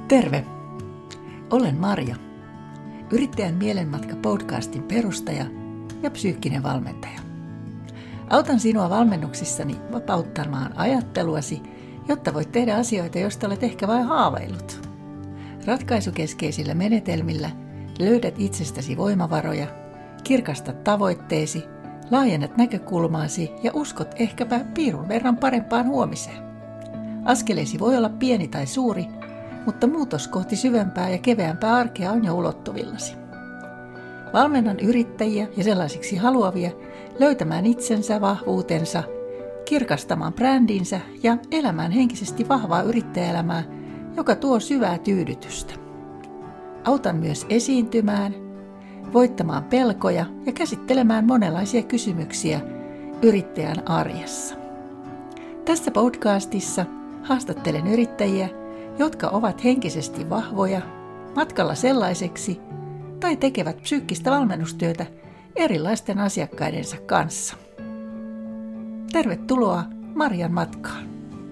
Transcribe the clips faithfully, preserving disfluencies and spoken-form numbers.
Terve! Olen Marja, Yrittäjän mielenmatka podcastin perustaja ja psyykkinen valmentaja. Autan sinua valmennuksissani vapauttamaan ajatteluasi, jotta voit tehdä asioita, joista olet ehkä vain haaveillut. Ratkaisukeskeisillä menetelmillä löydät itsestäsi voimavaroja, kirkastat tavoitteesi, laajennat näkökulmaasi ja uskot ehkäpä piirun verran parempaan huomiseen. Askeleesi voi olla pieni tai suuri, mutta muutos kohti syvempää ja keveämpää arkea on jo ulottuvillasi. Valmennan yrittäjiä ja sellaisiksi haluavia löytämään itsensä, vahvuutensa, kirkastamaan brändinsä ja elämään henkisesti vahvaa yrittäjäelämää, joka tuo syvää tyydytystä. Autan myös esiintymään, voittamaan pelkoja ja käsittelemään monenlaisia kysymyksiä yrittäjän arjessa. Tässä podcastissa haastattelen yrittäjiä, jotka ovat henkisesti vahvoja, matkalla sellaiseksi tai tekevät psyykkistä valmennustyötä erilaisten asiakkaidensa kanssa. Tervetuloa Marjan matkaan!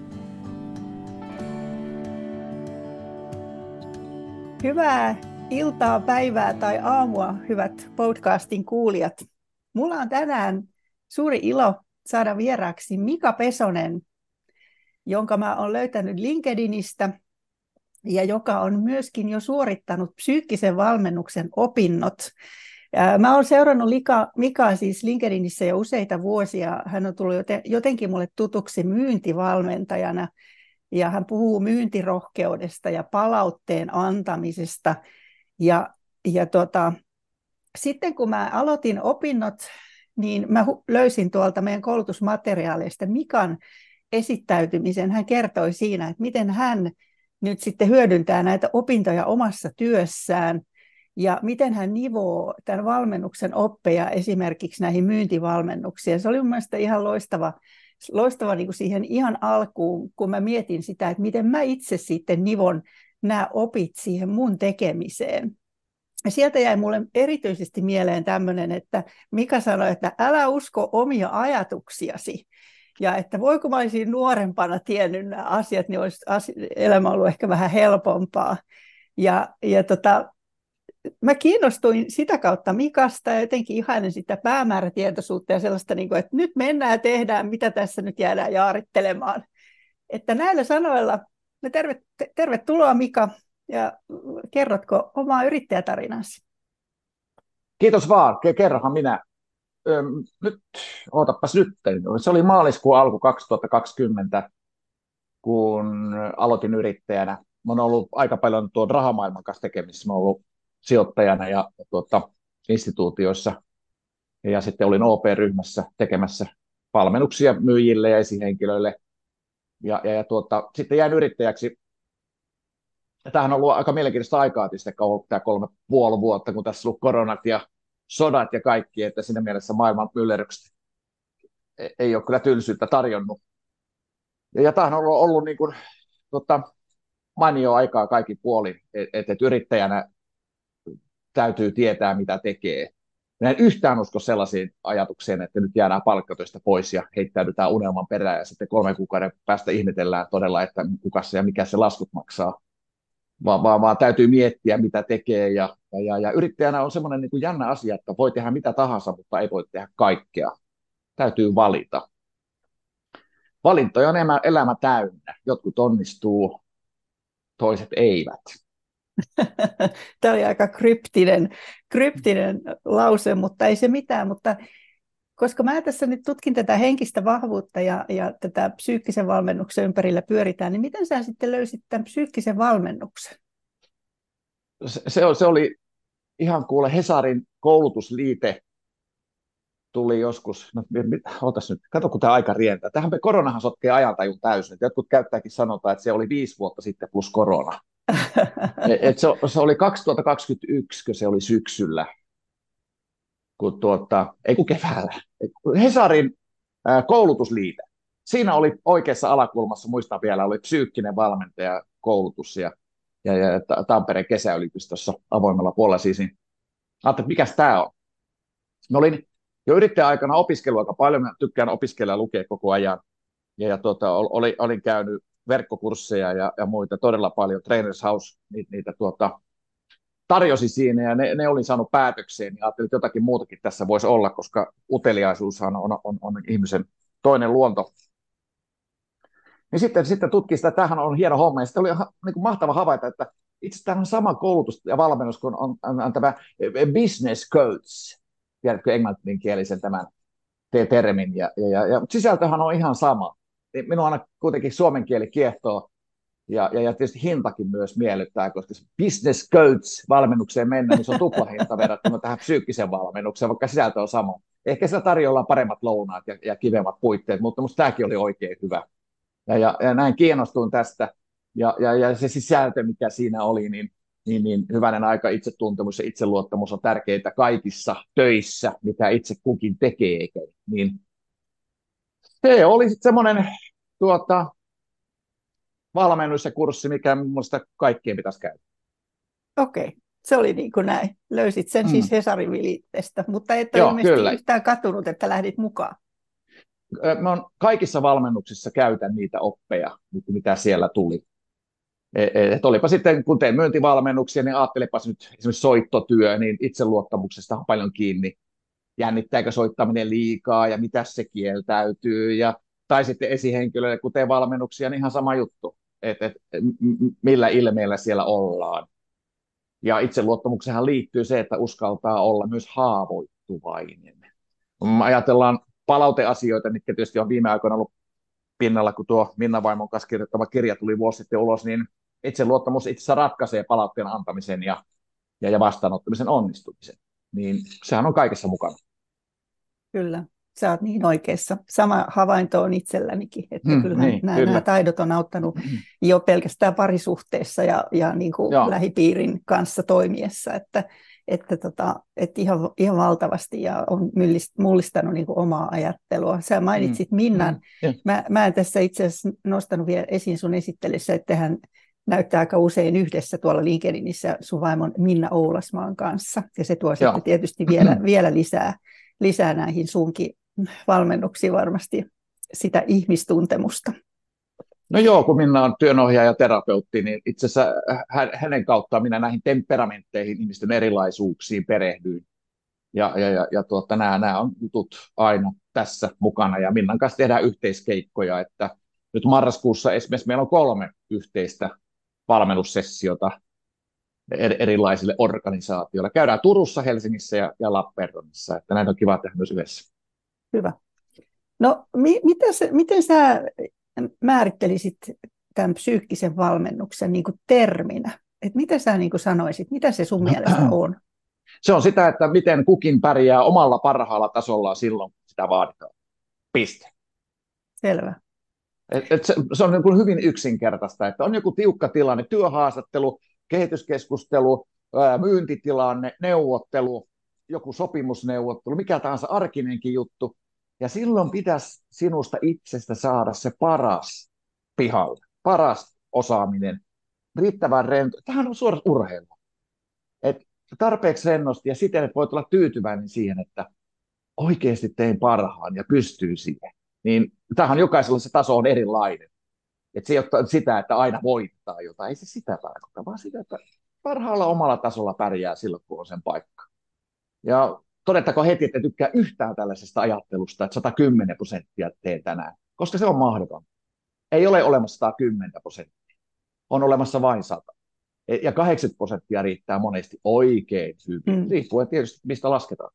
Hyvää iltaa, päivää tai aamua, hyvät podcastin kuulijat. Mulla on tänään suuri ilo saada vieraaksi Mika Pesonen, jonka mä olen löytänyt LinkedInistä ja joka on myöskin jo suorittanut psyykkisen valmennuksen opinnot. Mä olen seurannut Mikaa siis LinkedInissä jo useita vuosia. Hän on tullut jotenkin mulle tutuksi myyntivalmentajana ja hän puhuu myyntirohkeudesta ja palautteen antamisesta. Ja, ja tota, sitten kun mä aloitin opinnot, niin mä löysin tuolta meidän koulutusmateriaaleista Mikan esittäytymisen. Hän kertoi siinä, että miten hän nyt sitten hyödyntää näitä opintoja omassa työssään ja miten hän nivoo tämän valmennuksen oppeja esimerkiksi näihin myyntivalmennuksiin. Se oli mun mielestä ihan loistava, loistava niin kuin siihen ihan alkuun, kun mä mietin sitä, että miten mä itse sitten nivon nämä opit siihen mun tekemiseen. Ja sieltä jäi mulle erityisesti mieleen tämmöinen, että Mika sanoi, että älä usko omia ajatuksiasi. Ja että voiko mä olisin nuorempana tiennyt nämä asiat, niin olisi elämä ollut ehkä vähän helpompaa. Ja, ja tota, mä kiinnostuin sitä kautta Mikasta ja jotenkin ihailen sitä päämäärätietoisuutta ja sellaista, niin kuin, että nyt mennään ja tehdään, mitä tässä nyt jäädään jaarittelemaan. Että näillä sanoilla, tervet, tervetuloa Mika, ja kerrotko omaa yrittäjätarinasi? Kiitos vaan, kerrohan minä. Nyt, ootapas nyt, se oli maaliskuun alku kaksituhattakaksikymmentä, kun aloitin yrittäjänä. Mä oon ollut aika paljon tuon rahamaailman kanssa tekemisissä. Mä oon ollut sijoittajana ja, ja tuota, instituutioissa. Ja sitten olin O P-ryhmässä tekemässä valmennuksia myyjille ja esihenkilöille. Ja, ja, ja tuota, sitten jäin yrittäjäksi. Tämähän on ollut aika mielenkiintoista aikaa, tietysti tämä kolme puoli vuotta, kun tässä on ollut koronat ja sodat ja kaikki, että siinä mielessä maailman myllerrykset ei ole kyllä tylsyyttä tarjonnut. Ja tämähän on ollut, ollut niin kuin, tota, mainio aikaa kaikki puolin, että et yrittäjänä täytyy tietää, mitä tekee. Minä en yhtään usko sellaisiin ajatuksiin, että nyt jäädään palkkatöistä pois ja heittäydytään unelman perään ja sitten kolmen kuukauden päästä ihmetellään todella, että kuka se ja mikä se laskut maksaa. Vaan, vaan, vaan täytyy miettiä, mitä tekee. Ja, ja, ja yrittäjänä on semmoinen niin kuin jännä asia, että voi tehdä mitä tahansa, mutta ei voi tehdä kaikkea. Täytyy valita. Valintoja on elämä, elämä täynnä. Jotkut onnistuu, toiset eivät. Tämä oli aika kryptinen, kryptinen lause, mutta ei se mitään. Mutta koska mä tässä nyt tutkin tätä henkistä vahvuutta ja, ja tätä psyykkisen valmennuksen ympärillä pyöritään, niin miten sä sitten löysit tämän psyykkisen valmennuksen? Se, se, se oli ihan kuule Hesarin koulutusliite tuli joskus, no, otas nyt, kato kun tämä aika rientää. Tähän me koronahan sotkee ajantajun täysin. Jotkut käyttääkin sanotaan, että se oli viisi vuotta sitten plus korona. Et se, se oli kaksituhattakaksikymmentäyksi, kun se oli syksyllä. Kun tuota, ei kun keväällä, Hesarin ää, koulutusliite. Siinä oli oikeassa alakulmassa, muistan vielä, oli psyykkinen valmentajakoulutus ja, ja, ja Tampereen kesäyliopistossa avoimella puolella siis. Niin ajattelin, että mikäs tämä on? Mä olin jo yrittäjäaikana opiskellut aika paljon, mä tykkään opiskella ja lukea koko ajan. Ja, ja tuota, oli, olin käynyt verkkokursseja ja, ja muita todella paljon. Trainers House niitä, niitä tuota, tarjosi siinä ja ne, ne olin saanut päätökseen, niin ajattelin, että jotakin muutakin tässä voisi olla, koska uteliaisuushan on, on, on ihmisen toinen luonto. Niin sitten, sitten tutkin sitä, että tämähän on hieno homma, ja sitten oli niin kuin mahtava havaita, että itse asiassa tämä on sama koulutus ja valmennus kuin on, on, on tämä business coach, tiedätkö englanninkielisen tämän termin, ja, ja, ja sisältöhän on ihan sama. Minua aina kuitenkin suomen kieli kiehtoo, ja, ja, ja tietysti hintakin myös miellyttää, koska business coach-valmennukseen mennä, niin se on tuplahinta verrattuna tähän psyykkiseen valmennukseen, vaikka sisältö on sama. Ehkä siellä tarjolla paremmat lounaat ja, ja kivemmat puitteet, mutta minusta tämäkin oli oikein hyvä. Ja, ja, ja näin kiinnostuin tästä, ja, ja, ja se sisältö, mikä siinä oli, niin, niin, niin hyvänen aika itsetuntemus ja itseluottamus on tärkeitä kaikissa töissä, mitä itse kukin tekee. Niin se oli sitten semmoinen tuota, valmennus ja kurssi, mikä minusta kaikkien pitäisi käydä. Okei, se oli niin kuin näin. Löysit sen mm. siis Hesarin Vilitteestä, mutta et ole Joo, ilmeisesti kyllä. yhtään katunut, että lähdit mukaan. Mä on kaikissa valmennuksissa käytän niitä oppeja, mitä siellä tuli. Et olipa sitten, kun teen myyntivalmennuksia, niin ajattelepas nyt esimerkiksi soittotyö, niin itseluottamuksesta on paljon kiinni. Jännittääkö soittaminen liikaa ja mitä se kieltäytyy. Ja, tai sitten esihenkilöille, kun teen valmennuksia, niin ihan sama juttu, että et, millä ilmeellä siellä ollaan. Ja itseluottamuksenhan liittyy se, että uskaltaa olla myös haavoittuvainen. Ajatellaan palauteasioita, mitkä tietysti on viime aikoina ollut pinnalla, kun tuo Minna Vaimon kanssa kirjoittava kirja tuli vuosi sitten ulos, niin itseluottamus itse ratkaisee palautteen antamisen ja, ja, ja vastaanottamisen onnistumisen. Niin sehän on kaikessa mukana. Kyllä, sä oot niin oikeassa. Sama havainto on itsellänikin, että hmm, kyllähän niin, nämä, kyllä. nämä taidot on auttanut jo pelkästään parisuhteessa ja, ja niin kuin lähipiirin kanssa toimiessa, että Että, tota, että ihan, ihan valtavasti ja on mullistanut niin kuin omaa ajattelua. Sä mainitsit mm. Minnan. Mm. Mä, mä en tässä itse asiassa nostanut vielä esiin sun esittelyssä, että hän näyttää aika usein yhdessä tuolla LinkedInissä sun vaimon Minna Oulasmaan kanssa. Ja se tuo Joo. sitten tietysti vielä, vielä lisää, lisää näihin sunkin valmennuksiin varmasti sitä ihmistuntemusta. No joo, kun Minna on työnohjaaja ja terapeutti, niin itse asiassa hänen kauttaan minä näihin temperamentteihin, ihmisten erilaisuuksiin perehdyin. Ja, ja, ja, ja tuota, nämä, nämä on jutut aina tässä mukana. Ja Minnan kanssa tehdään yhteiskeikkoja, että nyt marraskuussa esimerkiksi meillä on kolme yhteistä valmennussessiota erilaisille organisaatioille. Käydään Turussa, Helsingissä ja, ja Lappeenrannassa, että näitä on kiva tehdä myös yhdessä. Hyvä. No, mi- mitä se, miten sä määrittelisit tämän psyykkisen valmennuksen niin kuin terminä? Et mitä sä niin kuin sanoisit, mitä se sun mielestä on? Se on sitä, että miten kukin pärjää omalla parhaalla tasollaan silloin, kun sitä vaaditaan. Piste. Selvä. Et, et se, se on niin kuin hyvin yksinkertaista, että on joku tiukka tilanne, työhaastattelu, kehityskeskustelu, ää, myyntitilanne, neuvottelu, joku sopimusneuvottelu, mikä tahansa arkinenkin juttu. Ja silloin pitäisi sinusta itsestä saada se paras pihalle, paras osaaminen, riittävän rento. Tämähän on suora urheilu. Et tarpeeksi rennosti ja siten, että voit olla tyytyväinen siihen, että oikeasti tein parhaan ja pystyy siihen. Niin tämähän jokaisella se taso on erilainen. Et se ei ole sitä, että aina voittaa jotain. Ei se sitä tarkoita, vaan sitä, että parhaalla omalla tasolla pärjää silloin, kun on sen paikka. Ja todettako heti, että tykkää yhtään tällaisesta ajattelusta, että sata kymmenen prosenttia teen tänään, koska se on mahdoton. Ei ole olemassa sata kymmenen prosenttia, on olemassa vain sata. Ja kahdeksankymmentä prosenttia riittää monesti oikein hyvin, mm. riippuen tietysti mistä lasketaan.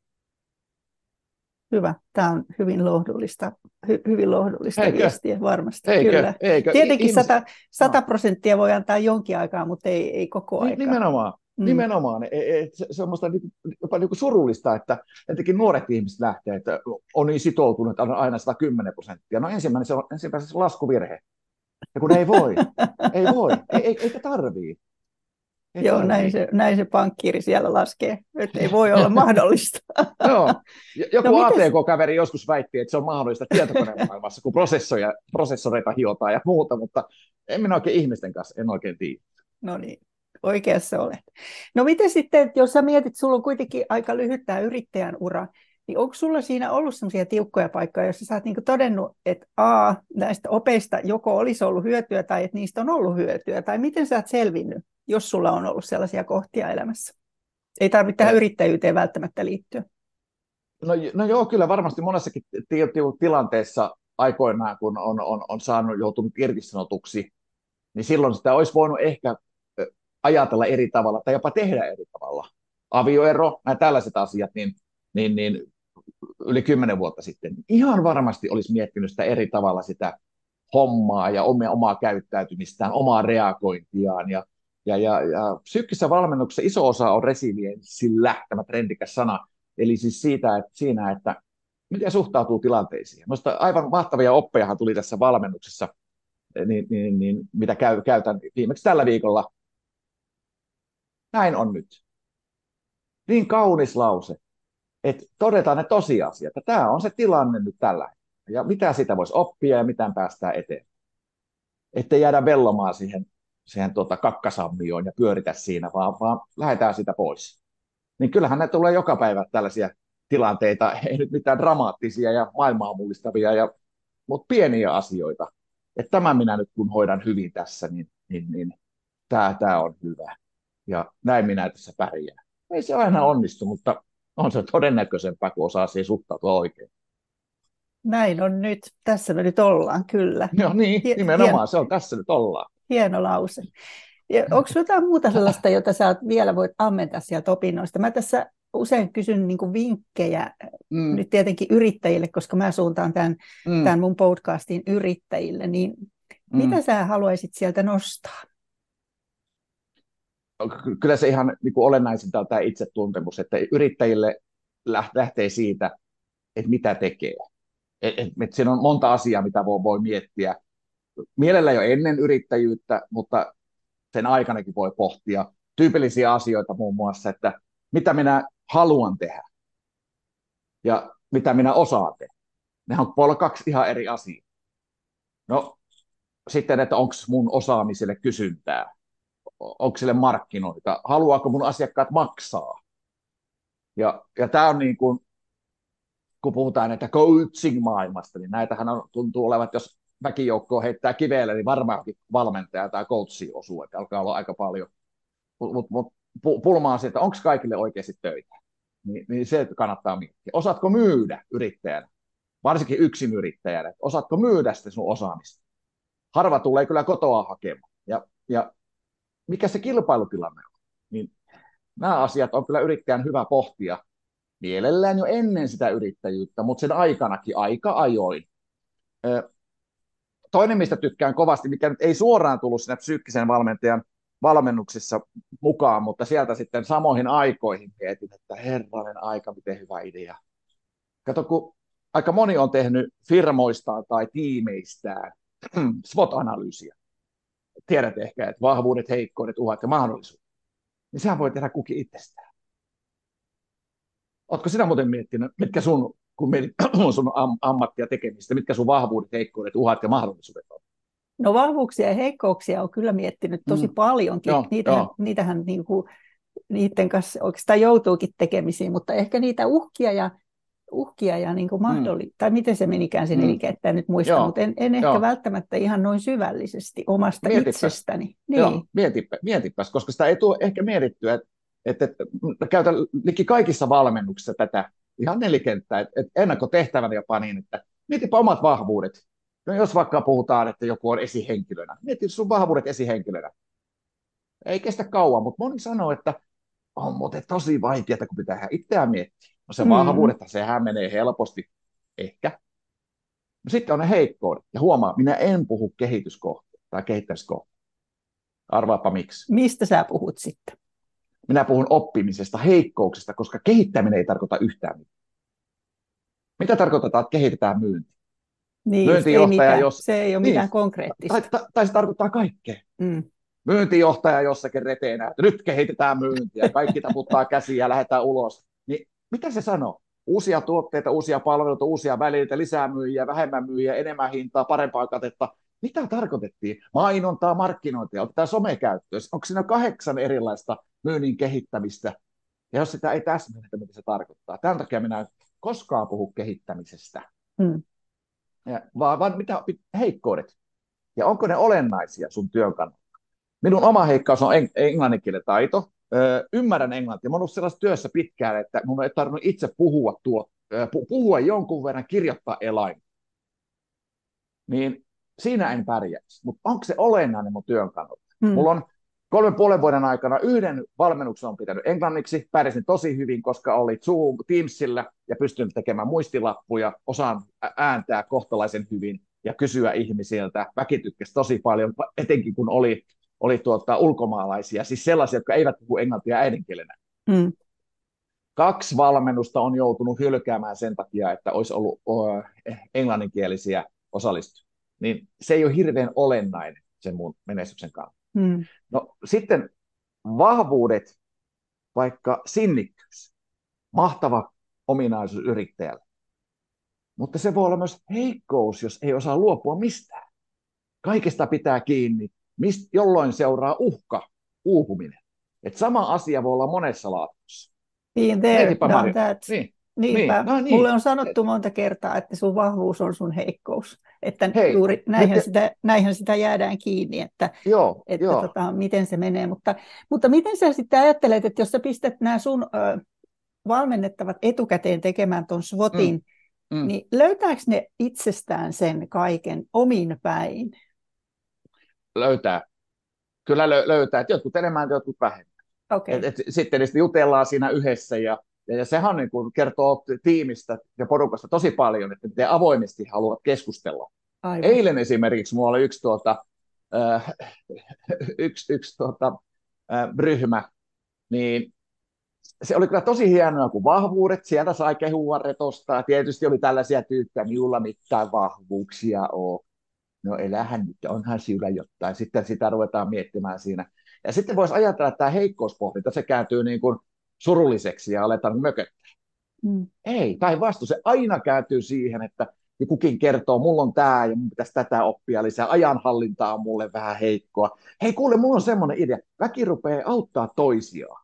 Hyvä, tämä on hyvin lohdullista, hy, hyvin lohdullista Eikö? viestiä varmasti. Eikö? Kyllä. Eikö? Tietenkin Ihmiset... sata prosenttia voi antaa jonkin aikaa, mutta ei, ei koko aikaa. Nimenomaan. Mm. Nimenomaan. Se, se on musta jopa niin kuin surullista, että etenkin nuoret ihmiset lähtee, että on niin sitoutunut, että on aina sata kymmenen prosenttia. No ensimmäinen se on ensimmäinen se laskuvirhe. Ja kun ei voi, ei voi, ei, eikä tarvii. Ei Joo, tarvii. näin se, näin se pankkiiri siellä laskee, että ei voi olla mahdollista. Joo, joku no, A T K-kaveri joskus väitti, että se on mahdollista tietokonemaailmassa, kun prosessoreita hiotaan ja muuta, mutta en minä oikein ihmisten kanssa, en oikein tiedä. No niin. Oikeassa olet. No miten sitten, jos sä mietit, sulla on kuitenkin aika lyhyt tämä yrittäjän ura, Niin onko sulla siinä ollut sellaisia tiukkoja paikkoja, joissa sä oot niinku todennut, että A, näistä opeista joko olisi ollut hyötyä tai että niistä on ollut hyötyä, tai miten sä oot selvinnyt, jos sulla on ollut sellaisia kohtia elämässä? Ei tarvitse tähän yrittäjyyteen välttämättä liittyä. No, no joo, kyllä varmasti monessakin tilanteessa aikoinaan, kun on, on, on saanut joutunut irtisanotuksi, niin silloin sitä olisi voinut ehkä ajatella eri tavalla tai jopa tehdä eri tavalla. Avioero, nämä tällaiset asiat, niin, niin, niin yli kymmenen vuotta sitten ihan varmasti olisi miettinyt sitä eri tavalla sitä hommaa ja omaa, omaa käyttäytymistään, omaa reagointiaan. Ja, ja, ja, ja psyykkisessä valmennuksessa iso osa on resilienssillä, tämä trendikäs sana, eli siis siitä, että siinä, että miten suhtautuu tilanteisiin. Minusta aivan mahtavia oppejahan tuli tässä valmennuksessa, niin, niin, niin, mitä käy, käytän viimeksi tällä viikolla. Näin on nyt. Niin kaunis lause, että todetaan ne tosiasiat, että tämä on se tilanne nyt tällä hetkellä. Ja mitä siitä voisi oppia ja miten päästään eteen. Että jäädä vellomaan siihen, siihen tuota kakkasammioon ja pyöritä siinä, vaan, vaan lähdetään siitä pois. Niin kyllähän ne tulee joka päivä tällaisia tilanteita, ei nyt mitään dramaattisia ja maailmaa mullistavia, ja, mutta pieniä asioita. Että tämän minä nyt kun hoidan hyvin tässä, niin, niin, niin tämä, tämä on hyvä. Ja näin minä tässä pärjään. Ei se aina onnistu, mutta on se todennäköisempää, kun osaa siihen suhtautua oikein. Näin on nyt. Tässä me nyt ollaan, kyllä. Joo niin, Hie- nimenomaan. hieno, Se on tässä nyt ollaan. hieno lause. Ja onko jotain muuta sellaista, jota sä oot vielä voit ammentaa sieltä opinnoista? Mä tässä usein kysyn niin kuin vinkkejä Mm, nyt tietenkin yrittäjille, koska mä suuntaan tämän, mm, tämän mun podcastin yrittäjille, niin mm. mitä sä haluaisit sieltä nostaa? Ky- Kyllä se ihan niin kuin olennaisinta on tämä itsetuntemus, että yrittäjille läht- lähtee siitä, että mitä tekee. Et, et, et siinä on monta asiaa, mitä voi, voi miettiä. Mielellä jo ennen yrittäjyyttä, mutta sen aikanakin voi pohtia tyypillisiä asioita muun muassa, että mitä minä haluan tehdä ja mitä minä osaan tehdä. Nehän voi olla kaksi ihan eri asiaa. No sitten, että onko mun osaamiselle kysyntää, onko sille markkinoita, haluaako mun asiakkaat maksaa. Ja, ja tämä on niin kuin, kun puhutaan näitä coaching-maailmasta, niin näitähän on, tuntuu olevan, että jos väkijoukkoa heittää kiveelle, niin varmaankin valmentaja tai coachi osuu, että alkaa olla aika paljon. Mutta mut, mut, pulma on se, että onko kaikille oikeasti töitä. Niin, niin se kannattaa miettiä. Osaatko myydä yrittäjänä, varsinkin yksin yrittäjänä, että osaatko myydä sitä sun osaamista. Harva tulee kyllä kotoa hakemaan. Ja, ja mikä se kilpailutilanne on, niin nämä asiat on kyllä yrittäjän hyvä pohtia mielellään jo ennen sitä yrittäjyyttä, mutta sen aikanakin aika ajoin. Toinen, mistä tykkään kovasti, mikä nyt ei suoraan tullut siinä psyykkisen valmentajan valmennuksissa mukaan, mutta sieltä sitten samoihin aikoihin mietin, että herranen aika, miten hyvä idea. Kato, kun aika moni on tehnyt firmoistaan tai tiimeistään SWOT-analyysiä. Tiedät ehkä, että vahvuudet, heikkoudet, uhat ja mahdollisuudet. Niin sehän voi tehdä kukin itsestään. Oletko sinä muuten miettinyt, mitkä sun, kun mietit sun am- ammattia tekemistä, mitkä sun vahvuudet, heikkoudet, uhat ja mahdollisuudet on? No vahvuuksia ja heikkouksia on kyllä miettinyt tosi Mm. paljonkin. Joo, Niitähän, joo. niitähän niin kuin, niiden kanssa oikeastaan joutuukin tekemisiin, mutta ehkä niitä uhkia ja, uhkia ja niin kuin Mm. mahdolli- tai miten se menikään se Mm. nelikään, että en nyt muista, Joo, mutta en, en ehkä joo. välttämättä ihan noin syvällisesti omasta Mietipäs. itsestäni. Joo, Niin. mietipä, mietipäs, koska sitä ei tule ehkä mietittyä, että, että, että käytän liki kaikissa valmennuksissa tätä ihan nelikenttää, että, että ennakkotehtävänä jopa niin, että mietipä omat vahvuudet. No jos vaikka puhutaan, että joku on esihenkilönä, mieti sun vahvuudet esihenkilönä. Ei kestä kauan, mutta moni sanoo, että on muuten tosi vaikeaa, kun pitää itseään miettiä. No se Mm. vahvuudet, sehän menee helposti, ehkä. No sitten on ne heikkoudet. Ja huomaa, minä en puhu kehityskohteista tai kehittämiskohteista. Arvaapa miksi. Mistä sä puhut sitten? Minä puhun oppimisesta, heikkouksista, koska kehittäminen ei tarkoita yhtään mitään. Mitä tarkoittaa, että kehitetään myynti? Niin, ei Myyntijohtaja, mitään, jos... se ei ole Niin, mitään konkreettista. tai, tai, tai se tarkoittaa kaikkea. Mm. Myyntijohtaja jossakin reteenä, että nyt kehitetään myyntiä, kaikki taputtaa käsiä ja lähdetään ulos. Niin mitä se sanoo? Uusia tuotteita, uusia palveluita, uusia välineitä, lisää myyjiä, vähemmän myyjiä, enemmän hintaa, parempaa katetta. Mitä tarkoitettiin? Mainontaa, markkinointia, otetaan somekäyttöön. Onko siinä kahdeksan erilaista myynnin kehittämistä? Ja jos sitä ei täsmennetä, mitä se tarkoittaa. Tämän takia minä koskaan puhu kehittämisestä, Mm. ja, vaan, vaan mitä heikkoudet, ja onko ne olennaisia sun työn kannalta. Minun oma heikkaus on eng- englannin kielen taito. Öö, ymmärrän englantia. Mä oon ollut sellaisessa työssä pitkään, että mun ei tarvinnut itse puhua, tuo, öö, puhua jonkun verran, kirjoittaa eläin. Niin siinä en pärjäisi. Mutta onko se olennainen mun työn kannalta? Mm. Mulla on kolmen puolen vuoden aikana yhden valmennuksen on pitänyt englanniksi. Pärjäsin tosi hyvin, koska oli Zoom Teamsillä ja pystyn tekemään muistilappuja. Osaan ääntää kohtalaisen hyvin ja kysyä ihmisiltä. Väki tykkäsi tosi paljon, etenkin kun oli oli tuota, ulkomaalaisia, siis sellaisia, jotka eivät puhu englantia äidinkielenä. Mm. Kaksi valmennusta on joutunut hylkäämään sen takia, että olisi ollut uh, englanninkielisiä osallistujia. Niin se ei ole hirveän olennainen sen mun menestyksen kannalta. Mm. No sitten vahvuudet, vaikka sinnikkyys, mahtava ominaisuus yrittäjällä. Mutta se voi olla myös heikkous, jos ei osaa luopua mistään. Kaikesta pitää kiinni. Mist, jolloin seuraa uhka, uupuminen. Et sama asia voi olla monessa laatussa. Been there, done that. Niin. Niinpä. Niin. No, niin. Mulle on sanottu monta kertaa, että sun vahvuus on sun heikkous. Että Hei, juuri näinhän, nyt... sitä, näinhän sitä jäädään kiinni, että, joo, että joo. Tota, miten se menee. Mutta, mutta miten sä sitten ajattelet, että jos sä pistät nämä sun ö, valmennettavat etukäteen tekemään ton SWOTin, mm. Mm. niin löytääkö ne itsestään sen kaiken omin päin? Löytää. Kyllä lö- löytää, että jotkut enemmän, jotkut vähemmän. Okay. Et, et, sitten niistä jutellaan siinä yhdessä, ja, ja, ja sehän niin kuin kertoo tiimistä ja porukasta tosi paljon, että miten avoimesti haluavat keskustella. Aivan. Eilen esimerkiksi minulla oli yksi, tuota, äh, yksi, yksi tuota, äh, ryhmä, niin se oli kyllä tosi hienoa, kun vahvuudet, sieltä sai kehua retostaa. Tietysti oli tällaisia tyyppejä, minulla mitään vahvuuksia on. No elähän nyt, onhan sinulla jotain. Sitten sitä ruvetaan miettimään siinä. Ja sitten voisi ajatella, että tämä heikkouspohdinta, se kääntyy niin kuin surulliseksi ja aletaan mököttää. Mm. Ei, päinvastoin se aina kääntyy siihen, että kukin kertoo, mulla on tämä ja mun pitäisi tätä oppia lisää. Ajanhallinta on mulle vähän heikkoa. Hei kuule, mulla on semmoinen idea. Väki rupeaa auttaa toisiaan.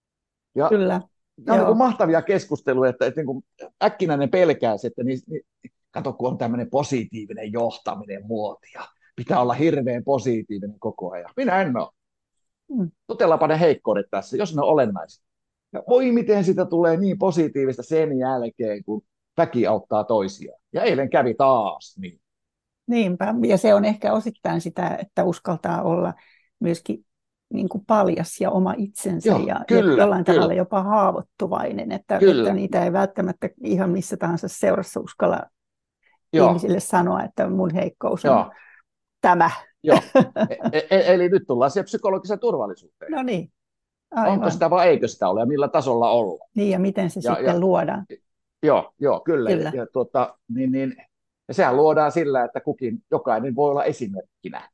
Ja kyllä. Nämä on niin mahtavia keskusteluja, että, että niin äkkinäinen pelkäisi, että niin, niin, kato, kun on tämmöinen positiivinen johtaminen muotia. Pitää olla hirveän positiivinen koko ajan. Minä en ole. Mm. Totellaanpa ne heikkoudet tässä, jos ne on olennaisia. Ja voi miten sitä tulee niin positiivista sen jälkeen, kun väki auttaa toisiaan. Ja eilen kävi taas niin. Niinpä, ja se on ehkä osittain sitä, että uskaltaa olla myöskin niin kuin paljas ja oma itsensä. Joo, ja kyllä, jollain kyllä. tavalla jopa haavoittuvainen, että, että niitä ei välttämättä ihan missä tahansa seurassa uskalla Joo. ihmisille sanoa, että mun heikkous on Joo. tämä. Joo. E- e- eli nyt tullaan siihen psykologiseen turvallisuuteen. No niin. Aivan. Onko sitä vai eikö sitä ole ja millä tasolla olla? Niin ja miten se ja, sitten ja, luodaan. Joo, joo kyllä. kyllä. Ja, tuota, niin, niin, ja sehän luodaan sillä, että kukin, jokainen voi olla esimerkkinä.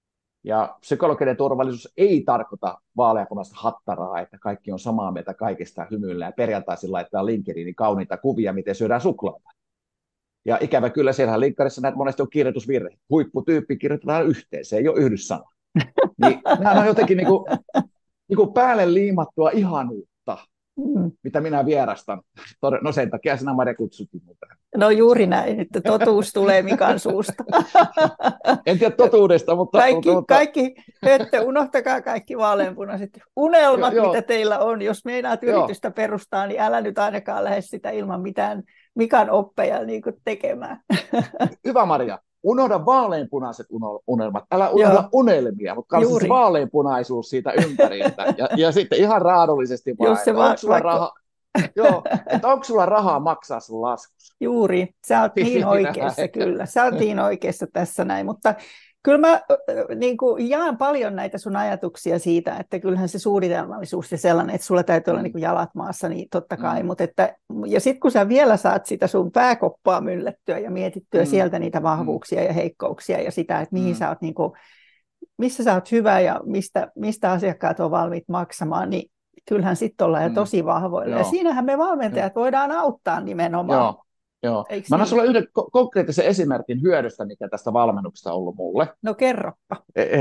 Ja psykologinen turvallisuus ei tarkoita vaaleanpunaista hattaraa, että kaikki on samaa mieltä kaikesta hymyillä ja perjantaisin laittaa LinkedInin kauniita kuvia, miten syödään suklaata. Ja ikävä kyllä siellähän linkkarissa näitä monesti on kirjoitusvirhe. Huipputyyppi kirjoitetaan yhteen, se ei ole yhdyssana. Niin, nämä on jotenkin niin kuin, niin kuin päälle liimattua ihanuutta, mm. mitä minä vierastan. No sen takia sinä Maria kutsuttiin muuta. No juuri näin, että totuus tulee Mikan suusta. En tiedä totuudesta, mutta... Kaikki, mutta... kaikki höttö, unohtakaa kaikki vaaleanpunaiset unelmat, jo, mitä teillä on. Jos meinaat yritystä jo. perustaa, niin älä nyt ainakaan lähde sitä ilman mitään Mikan oppeja niin kuin tekemään. Hyvä Maria, unohda vaaleanpunaiset unelmat. Älä unohda Joo. unelmia, mutta kanssa se vaaleanpunaisuus siitä ympäriltä. Ja, ja sitten ihan raadollisesti vaan, Jos se va- onko sulla vaikka... rahaa... Joo, että onko sulla rahaa maksaa sun laskus? Juuri, sä oot niin oikeassa kyllä, sä oot niin oikeassa tässä näin, mutta kyllä mä niin kuin, jaan paljon näitä sun ajatuksia siitä, että kyllähän se suunnitelmallisuus ja sellainen, että sulla täytyy olla niin kuin jalat maassa, niin totta kai, mm. mutta että, ja sitten kun sä vielä saat sitä sun pääkoppaa myllettyä ja mietittyä mm. sieltä niitä vahvuuksia mm. ja heikkouksia ja sitä, että mihin mm. sä oot niin kuin, missä sä oot hyvä ja mistä, mistä asiakkaat on valmiit maksamaan, niin kyllähän sitten ollaan jo tosi vahvoilla. Mm. Ja siinähän me valmentajat Joo. voidaan auttaa nimenomaan. Joo. Joo. Mä annan sulle yhden ko- konkreettisen esimerkin hyödystä, mikä tästä valmennuksesta on ollut mulle. No kerroppa.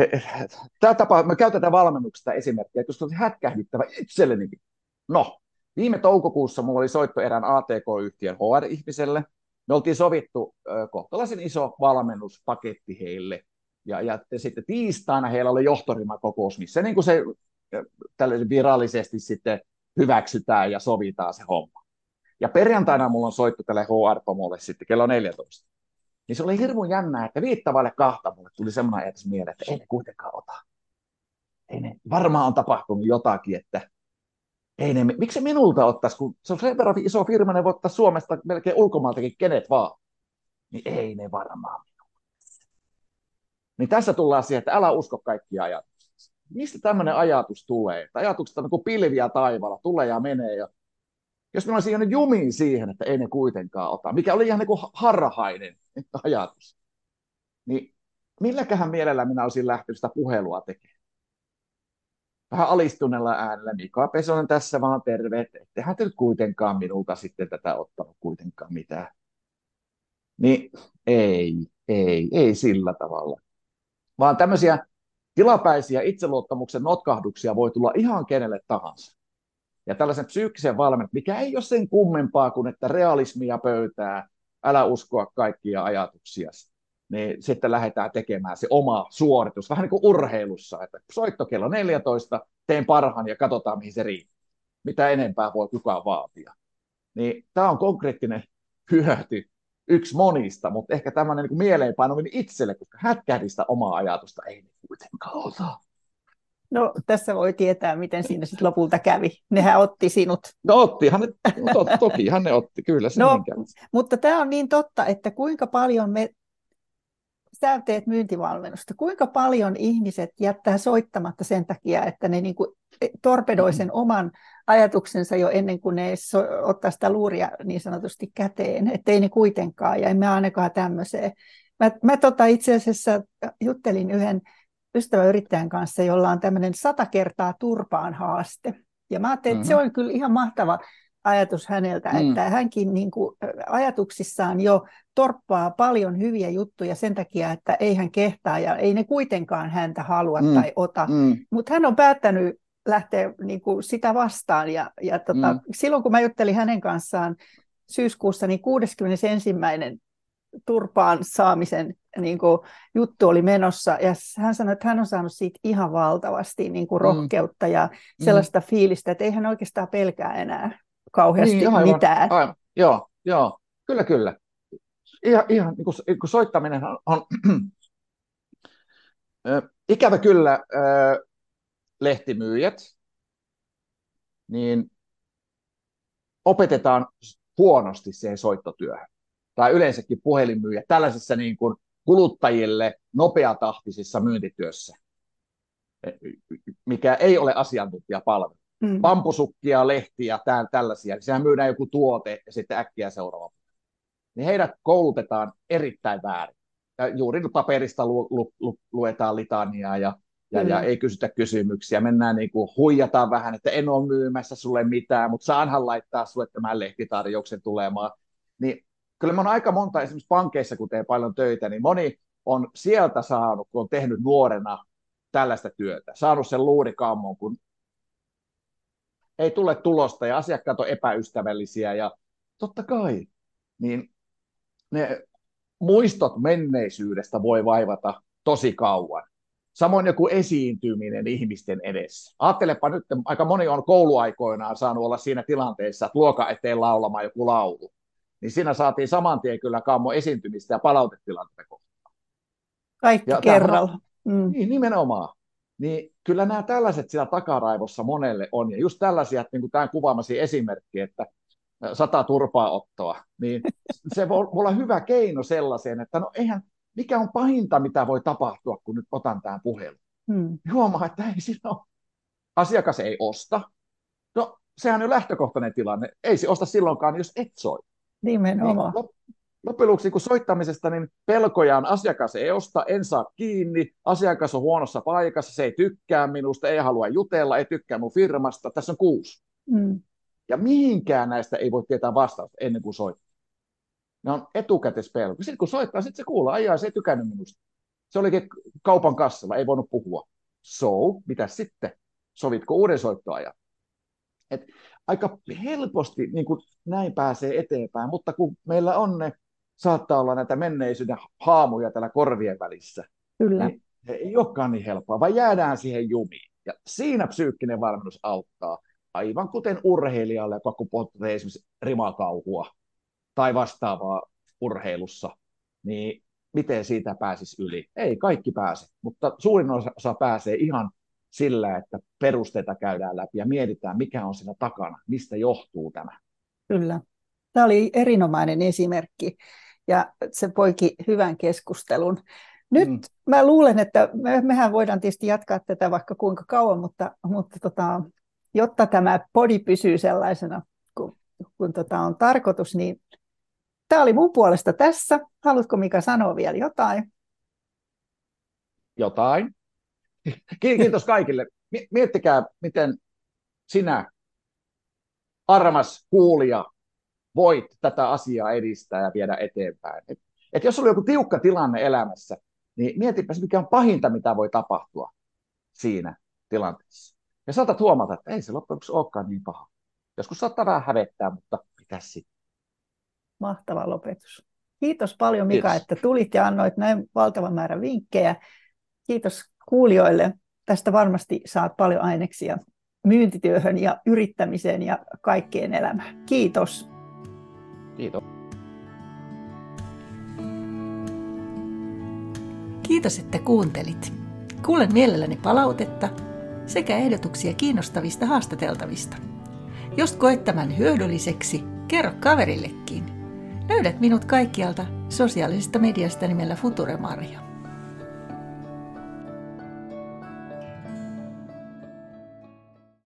Tämä tapa, me käytetään valmennuksesta esimerkkiä, koska se on hätkähdyttävä itsellenikin. No, Viime toukokuussa mulla oli soitto erään A T K-yhtiön H R-ihmiselle. Me oltiin sovittu äh, kohtalaisen iso valmennuspaketti heille. Ja, ja sitten tiistaina heillä oli johtoryhmäkokous, missä niin kuin se äh, virallisesti sitten hyväksytään ja sovitaan se homma. Ja perjantaina mulla on soittu tälle H R-pomolle sitten kello neljätoista. Niin se oli hirveän jännää, että viittavaille kahta mulle tuli semmoinen ajatus mieleen, että ei ne kuitenkaan ota. Ei ne, varmaan on tapahtunut jotakin, että ei ne, miksi se minulta ottaisi, kun se on sen verran iso firma, ne voi ottaa Suomesta melkein ulkomaaltakin kenet vaan. Niin ei ne varmaan minulta. Niin tässä tullaan siihen, että älä usko kaikkia ajatuksia. Mistä tämmöinen ajatus tulee? Että ajatukset on niin kuin pilviä taivaalla, tulee ja menee. Ja jos minä olisin jäänyt jumiin siihen, että ei ne kuitenkaan ota, mikä oli ihan niin kuin harhainen ajatus, niin milläköhän mielellä minä olisin lähtenyt sitä puhelua tekemään? Vähän alistuneella äänellä, Mika Pesonen tässä vaan terve, että ettehän te nyt kuitenkaan minulta sitten tätä ottanut kuitenkaan mitään. Niin ei, ei, ei sillä tavalla. Vaan tämmöisiä tilapäisiä itseluottamuksen notkahduksia voi tulla ihan kenelle tahansa. Ja tällaisen psyykkisen valmennuksen, mikä ei ole sen kummempaa kuin, että realismia pöytää, älä uskoa kaikkia ajatuksia, niin sitten lähdetään tekemään se oma suoritus, vähän niin kuin urheilussa, että soitto kello neljätoista, teen parhaan ja katsotaan, mihin se riittää. Mitä enempää voi kukaan vaatia. Niin tämä on konkreettinen hyöty, yksi monista, mutta ehkä tämmöinen niin kuin mieleenpainominen itselle, koska hätkähdistä omaa ajatusta ei kuitenkaan ota. No tässä voi tietää, miten siinä sitten lopulta kävi. Nehän otti sinut. No ottihan ne, to, tokihan ne otti, kyllä se no, niin kävi. Mutta tämä on niin totta, että kuinka paljon me, sä teet myyntivalmennusta, kuinka paljon ihmiset jättää soittamatta sen takia, että ne niinku torpedoi sen oman ajatuksensa jo ennen kuin ne so, ottaa sitä luuria niin sanotusti käteen, että ei ne kuitenkaan, ja emme ainakaan tämmöiseen. Mä, mä tota itse asiassa juttelin yhden ystäväyrittäjän kanssa, jolla on tämmöinen sata kertaa turpaan haaste. Ja mä ajattelin, että mm-hmm. se on kyllä ihan mahtava ajatus häneltä, mm. että hänkin niin kuin ajatuksissaan jo torppaa paljon hyviä juttuja sen takia, että ei hän kehtaa ja ei ne kuitenkaan häntä halua mm. tai ota. Mm. Mutta hän on päättänyt lähteä niin kuin sitä vastaan. Ja, ja tota, mm. silloin kun mä juttelin hänen kanssaan syyskuussa, niin kuudeskymmenesensimmäinen turpaan saamisen niin kuin, juttu oli menossa, ja hän sanoi, että hän on saanut siitä ihan valtavasti niin kuin, rohkeutta mm. ja sellaista mm. fiilistä, että ei hän oikeastaan pelkää enää kauheasti niin, aivan, mitään. Aivan. Joo, joo, kyllä, kyllä. Ihan, ihan niin kuin, kun soittaminen on, on ikävä kyllä lehtimyyjät, niin opetetaan huonosti siihen soittotyöhön. Tai yleensäkin puhelinmyyjät tällaisessa niin kuin kuluttajille nopeatahtisissa myyntityössä, mikä ei ole asiantuntijapalvelu. Mm. Pampusukkia, lehtiä, tää, tällaisia, niin sehän myydään joku tuote ja sitten äkkiä seuraava. Niin heidät koulutetaan erittäin väärin. Ja juuri paperista lu, lu, lu, luetaan litaniaa ja, ja, mm. ja ei kysytä kysymyksiä. Mennään niin kuin huijataan vähän, että en ole myymässä sulle mitään, mutta saanhan laittaa sulle tämän lehtitarjouksen tulemaan. Niin kyllä mä oon aika monta, esimerkiksi pankeissa, kun teen paljon töitä, niin moni on sieltä saanut, kun on tehnyt nuorena tällaista työtä, saanut sen luurikammon, kun ei tule tulosta ja asiakkaat on epäystävällisiä ja totta kai, niin ne muistot menneisyydestä voi vaivata tosi kauan. Samoin joku esiintyminen ihmisten edessä. Ajattelepa nyt, aika moni on kouluaikoinaan saanut olla siinä tilanteessa, että luokan eteen laulamaan joku laulu. Niin siinä saatiin saman tien kyllä kammo esiintymistä ja palautetilanteita kohtaan. Kaikki ja kerralla. Mm. Niin, nimenomaan. Niin kyllä nämä tällaiset siellä takaraivossa monelle on. Ja just tällaisia, että niin kuin tämä kuvaamasi esimerkki, että sata turpaanottoa, niin se voi olla hyvä keino sellaiseen, että no eihän, mikä on pahinta, mitä voi tapahtua, kun nyt otan tämän puhelun. Mm. Huomaa, että ei siinä ole. Asiakas ei osta. No, sehän on lähtökohtainen tilanne. Ei se osta silloinkaan, jos et soi. Nimenomaan. Niin, loppujen lopuksi, kun soittamisesta, niin pelkojaan asiakas ei osta, en saa kiinni, asiakas on huonossa paikassa, se ei tykkää minusta, ei halua jutella, ei tykkää mun firmasta, tässä on kuusi. Mm. Ja mihinkään näistä ei voi tietää vastausta ennen kuin soittaa. Ne on etukäteispelko. Sitten kun soittaa, sitten se kuulee, ajaa, se ei tykännyt minusta. Se olikin kaupan kassalla, ei voinut puhua. So, mitä sitten? Sovitko uuden soittoajan? Et aika helposti niin kuin näin pääsee eteenpäin, mutta kun meillä on ne, saattaa olla näitä menneisyyden haamuja täällä korvien välissä, Kyllä. niin ei olekaan niin helppoa, vaan jäädään siihen jumiin. Ja siinä psyykkinen valmennus auttaa, aivan kuten urheilijalle, joka kun pohtii esimerkiksi rimakauhua tai vastaavaa urheilussa, niin miten siitä pääsisi yli? Ei kaikki pääse, mutta suurin osa pääsee ihan sillä, että perusteita käydään läpi ja mietitään, mikä on siinä takana, mistä johtuu tämä. Kyllä. Tämä oli erinomainen esimerkki ja se poiki hyvän keskustelun. Nyt mm. mä luulen, että me, mehän voidaan tietysti jatkaa tätä vaikka kuinka kauan, mutta, mutta tota, jotta tämä podi pysyy sellaisena, kun, kun tota on tarkoitus, niin tämä oli mun puolesta tässä. Haluatko Mika sanoa vielä jotain? Jotain. Kiitos kaikille. Miettikää, miten sinä, armas kuulija, voit tätä asiaa edistää ja viedä eteenpäin. Et, et jos on joku tiukka tilanne elämässä, niin mietipä se, mikä on pahinta, mitä voi tapahtua siinä tilanteessa. Ja saatat huomata, että ei se loppujen lopuksi olekaan niin paha. Joskus saattaa vähän hävettää, mutta mitäs sitten? Mahtava lopetus. Kiitos paljon Mika, Kiitos. että tulit ja annoit näin valtavan määrän vinkkejä. Kiitos kuulijoille. Tästä varmasti saat paljon aineksia myyntityöhön ja yrittämiseen ja kaikkeen elämään. Kiitos. Kiitos. Kiitos, että kuuntelit. Kuulen mielelläni palautetta sekä ehdotuksia kiinnostavista haastateltavista. Jos koet tämän hyödylliseksi, kerro kaverillekin. Löydät minut kaikkialta sosiaalisesta mediasta nimellä Future Marja.